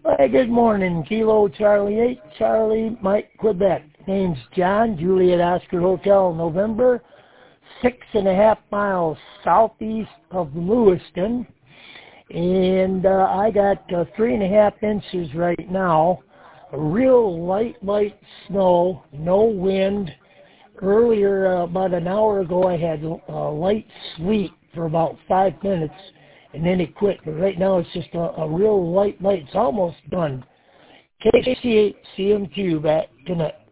Hey, good morning. Kilo Charlie 8, Charlie Mike Quebec. Name's John, Juliet Oscar Hotel, November. 6.5 miles southeast of Lewiston. And I got 3.5 inches right now. A real light snow, no wind. Earlier, about an hour ago, I had light sleet for about 5 minutes, and then it quit. But right now, it's just a real light. It's almost done. KC8 CMQ back tonight.